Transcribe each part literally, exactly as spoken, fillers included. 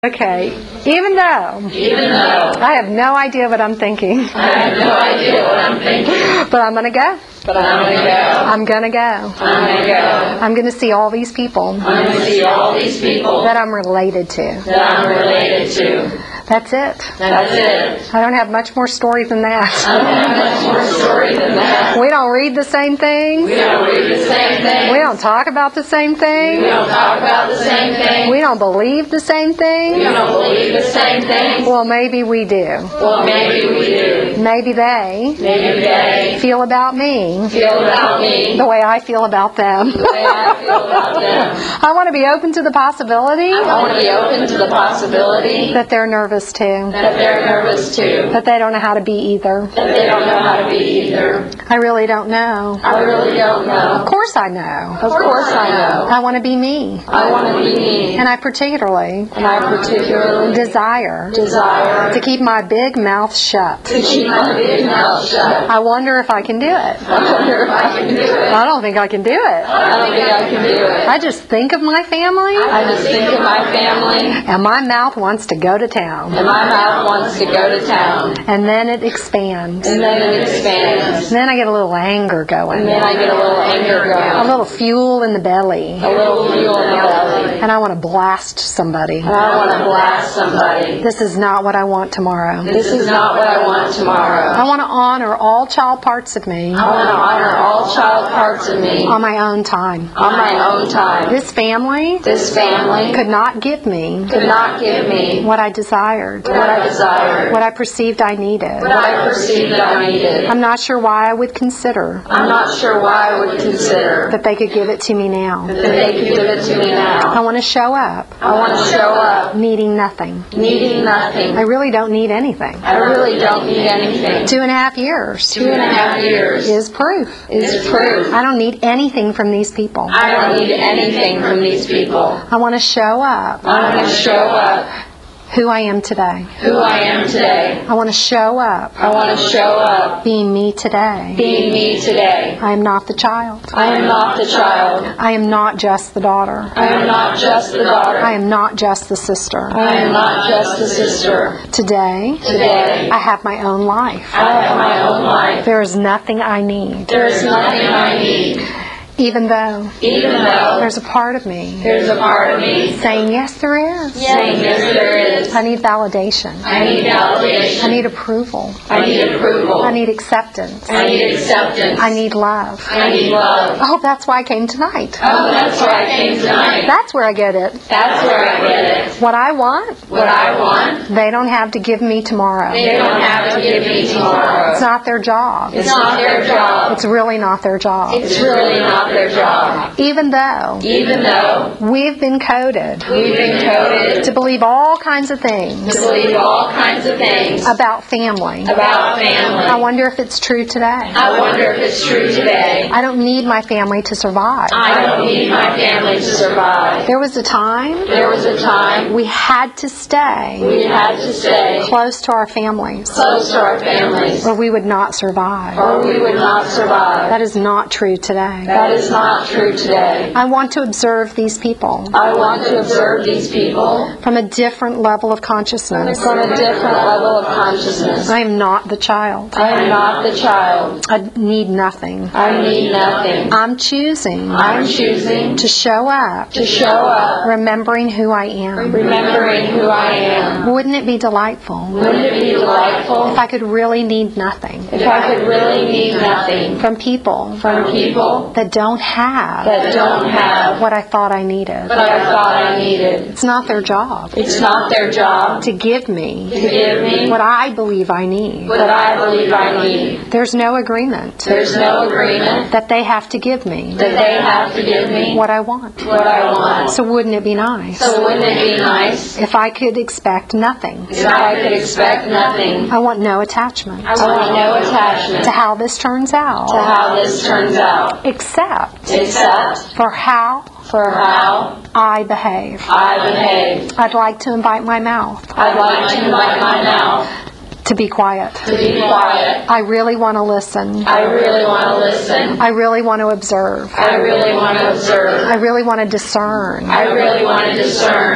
Okay, even though, even though I have no idea what I'm thinking, I have no idea what I'm thinking, but I'm going to go. but I'm going to go. I'm going to go. I'm going to go. I'm going to see all these people I'm going to see all these people that I'm related to. that I'm related to. That's it. That's it. I don't have much more story than that. I don't have much more story than that. We don't read the same things. We don't read the same thing. We don't talk about the same We thing. don't talk about the same thing. We don't believe the same We thing. don't believe the same thing. Well, maybe we do. Well, maybe we do. Maybe they Maybe they feel about me feel about me the way I feel about them. the way I feel about them. I want to be open to the possibility I want to be open to the possibility that they're nervous too. that they're nervous too. That they don't know how to be either. That they don't know how to be either. I really don't know. I really don't Of know. course I know. Of course I know. I want to be me. I want to be me. And I particularly And I particularly desire desire to keep my big mouth shut. to keep my big mouth shut. I wonder if I can do it. I wonder if I can do it. I don't think I can do it. I don't think I can do it. I just think of my family I just think of my family, and my mouth wants to go to town. and my mouth wants to go to town. And then it expands. And then it expands. Then I get a little anger And going. then I get a little anger A going. little fuel in the belly. A little fuel in the belly. And I want to blast somebody. And I want to blast somebody. This is not what I want tomorrow. This is not what I want tomorrow. I want to honor all child parts of me I want to honor all child parts of me on my own time. on my own time. This family This family could not give me could not give me what I desired, what I desired, what I perceived I needed. what I perceived that I needed. I'm not sure why I would consider I'm not sure why I would consider that they could give it to me now. that they could give it to me I now. want to show up I want to show up needing nothing. needing nothing. I really don't need anything. I really don't need anything. Two and a half years Two and a half years is proof. is proof. I don't need anything from these people. I don't need anything from these people. I want to show up I want to show up who I am today. who I am today. I want to show up I want to show up being me today. being me today. I am not the child. I am not the child. I am not just the daughter. I am not just the daughter. I am not just the sister. I am not just the sister. Today, Today, I have my own life. I have my own life. There is nothing I need, There is nothing I need, even though even though there's a part of me there's a part of me saying, yes, there is. saying, yes, there is. I need validation. I need validation. I need approval. I need approval. I need acceptance. I need acceptance. I need love. I need love. Oh, that's why I came tonight. Oh, that's why I came tonight. That's where I get it. That's where I get it. What I want, What I want, they don't have to give me tomorrow. they don't have to give me tomorrow. It's not their job. It's not their job. It's really not their job. It's really not their job. Even though Even though we've been coded we've been coded to believe all kinds of things to believe all kinds of things about family. about family. I wonder if it's true today. I wonder if it's true today. I don't need my family to survive. I don't need my family to survive. There was a time There was a time we had to stay we had to stay close to our families close to our families, or we would not survive. or we would not survive. That is not true today. That is not true today. I want to observe these people I want to observe these people from a different level of consciousness. from a different level of consciousness. I am not the child. I am not the child. I need nothing. I need nothing. I'm choosing I'm choosing to show up to show up remembering who I am. remembering who I am. Wouldn't it be delightful Wouldn't it be delightful if I could really need nothing if I could really need nothing from people from people that don't have that don't have what I thought I needed? what I thought I needed? It's not their job It's not their job to give me to give me what I believe I need. what I believe I need. There's no agreement There's no agreement that they have to give me that they have to give me what I want. what I want. So wouldn't it be nice So wouldn't it be nice if I could expect nothing? if I could expect nothing? I want no attachment I want no attachment to how this turns to out, how this turns out, except except for how for how I behave. I behave. I'd like to invite my mouth I'd like to invite my mouth to be quiet. to be quiet. I really want to listen. I really want to listen. I really want to observe. I really want to observe. I really want to discern. I really want to discern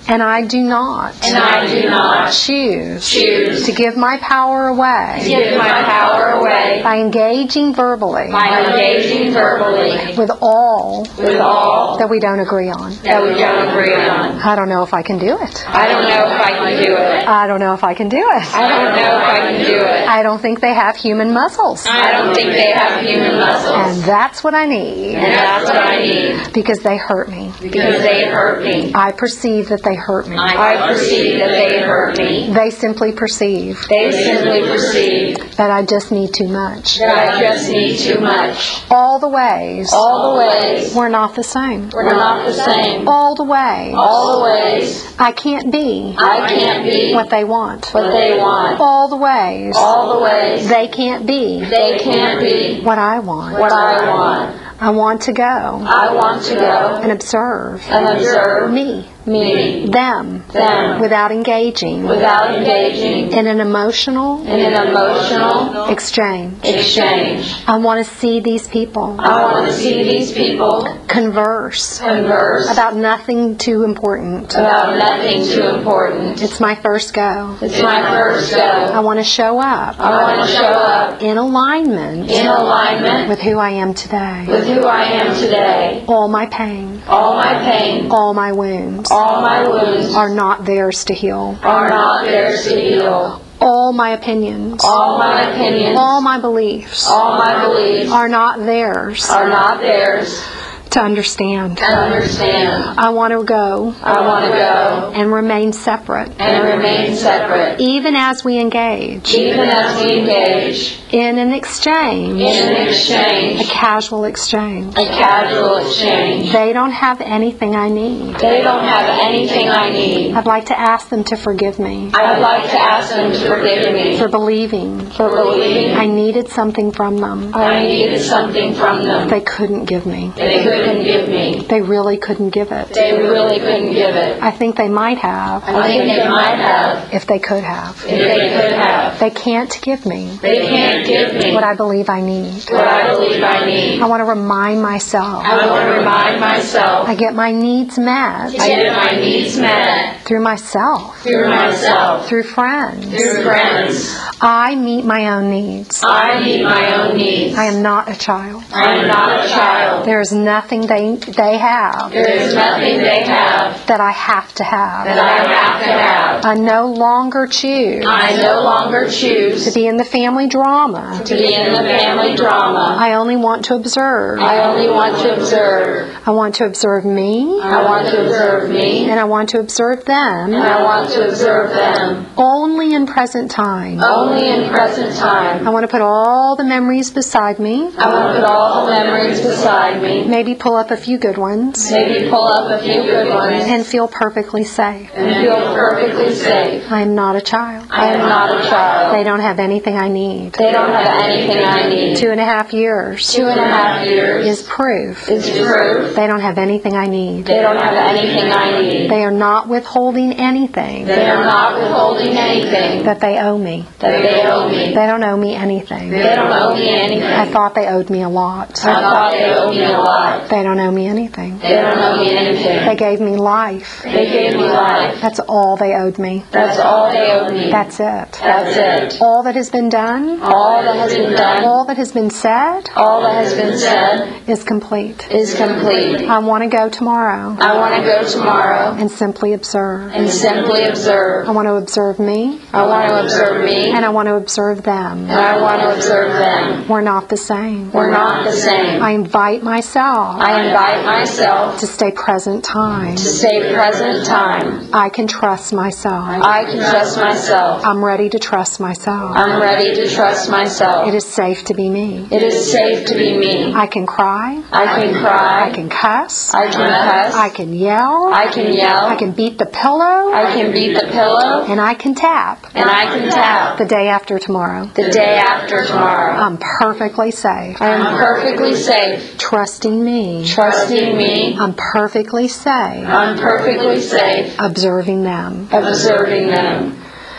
And I do not and I do not choose choose to give my power to away give my power away by engaging verbally by engaging verbally with all with all that we don't agree on. that we don't agree on. I don't know if I can do it. I don't know if I can do it. I don't know if I can do it. I don't know if I can do it. I don't think they have human muscles. I don't think they have human And muscles. that's what I need And that's what I need because they hurt me. because they hurt me. I perceive that they hurt me. I perceive that they hurt me. They simply perceive They simply perceive that I just need too much. that I just need too much. All the ways All the ways we're not the same. we're not the same. All the ways All the ways I can't be I can't be what they want. what they want. All the ways All the ways they can't be they can't be what I want. what I want. I want to go I want to go and observe and observe me, me, them, them, without engaging without engaging in an emotional in an emotional exchange. exchange. I want to see these people I want to see these people converse converse about nothing too important. about nothing too important. It's my first go. It's my first I go. want to show up I want to show up in alignment in alignment with who I am today. with who I am today. All my pain, All my pain, all my wounds all my wounds are not theirs to heal. are not theirs to heal. All my opinions, All my opinions, all my beliefs all my beliefs are not theirs are not theirs to understand. to understand. I want to go I want to go and remain separate, and remain separate, even as we engage even as we engage in an exchange, in an a exchange, casual exchange. a casual exchange. They don't have anything I need. They don't have anything I need. I'd like to ask them to forgive me I would like to ask them to forgive me for believing for believing I needed something from them I needed something from them they couldn't give me. they couldn't give me. They really couldn't give it. They really couldn't give it. I think they might have I think they might have if they could have. if they could have. They can't give me They can't give me what I believe I need. what I believe I need. I want to remind myself I want to remind myself I get my needs met I get my needs met through myself, through myself, through friends. through friends. I meet my own needs. I meet my own needs. I am not a child. I am not a child. There is nothing they they have There is nothing they have that I have to have. that I have to have. I no longer choose I no longer choose to be in the family drama. to be in the family drama. I only want to observe. I only want to observe. I want to observe me, I want to observe me, and I want to observe them and I want to observe them only in present time. only in present time. I want to put all the memories beside me, I want to put all the memories beside me, maybe pull up a few good ones, maybe pull up a few good ones, and feel perfectly safe. and feel perfectly safe. I am not a child. I am not a child. They don't have anything I need. They don't have anything I need. Two and a half years Two and a half years is proof is proof. they don't have anything I need. They don't have anything I need. They are not withholding anything They are not withholding anything that they owe me. that they owe me. They don't owe me anything. They don't owe me anything. I thought they owed me a lot. I thought they owed me a lot. They don't owe me anything. They don't owe me anything. They gave me life. They gave me life. That's all they owed me. That's all they owed me. That's it. That's it. All that has been done, All that has been done, all that has been said all that has been said is complete. is complete. I want to go tomorrow I want to go tomorrow and simply observe. and simply observe. I want to observe me, I want to observe me, and I want to observe them. and I want to observe them. We're not the same. We're not the same. I invite myself I invite myself to stay present time. to stay present time. I can trust myself. I can trust myself. I'm ready to trust myself. I'm ready to trust myself. It is safe to be me. It is safe to be me. I can cry. I can cry. I can cuss. I can cuss. I can yell. I can yell. I can beat the pillow. I can beat the pillow. And I can tap And I can tap the day after tomorrow. the day after tomorrow. I'm perfectly safe. I am perfectly safe. Trusting me. Trusting me. I'm perfectly safe. I'm perfectly safe. Observing them. Observing them.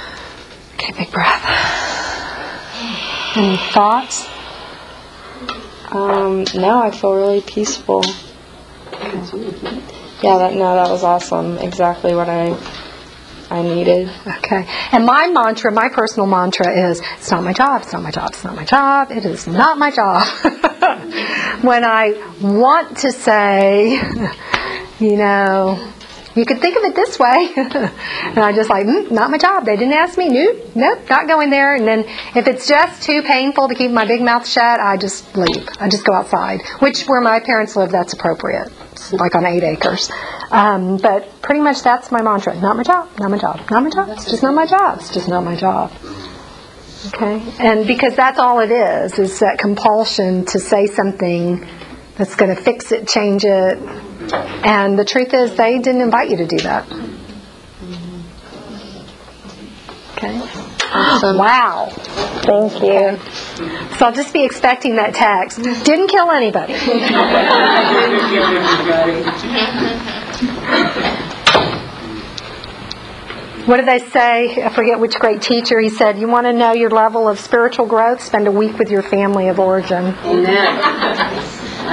Okay, big breath. Any thoughts? Um, no, I feel really peaceful. Yeah, that no, that was awesome. Exactly what I I needed. Okay. And my mantra, my personal mantra is, it's not my job, it's not my job, it's not my job, it is not my job. When I want to say, you know, you could think of it this way. And I'm just like, mm, not my job. They didn't ask me. Nope, nope, not going there. And then if it's just too painful to keep my big mouth shut, I just leave. I just go outside, which where my parents live, that's appropriate. It's like on eight acres. Um, but pretty much that's my mantra. Not my job, not my job, not my job. It's just not my job. It's just not my job. Okay? And because that's all it is, is that compulsion to say something that's going to fix it, change it. And the truth is, they didn't invite you to do that. Okay? Awesome. Wow. Thank you. Okay. So I'll just be expecting that text. Didn't kill anybody. What did they say? I forget which great teacher. He said, you want to know your level of spiritual growth? Spend a week with your family of origin. Amen.